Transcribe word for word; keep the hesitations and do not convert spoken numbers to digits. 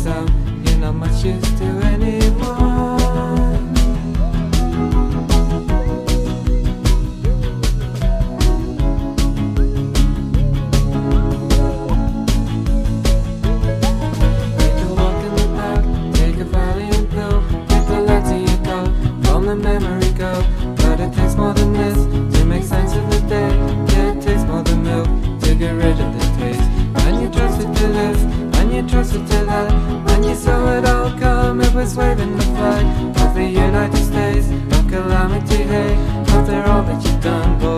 yourself, you're not much use to anyone. Take a walk in the park, take a Valium pill, get the letter you got from the memory go. But it takes more than this to make sense of the day. Yeah, it takes more than milk to get rid of the taste. And you trust it to this, and you trust it to that, and you saw it all come, it was waving the flag of the United States of calamity. Hey, after all that you've done, boy,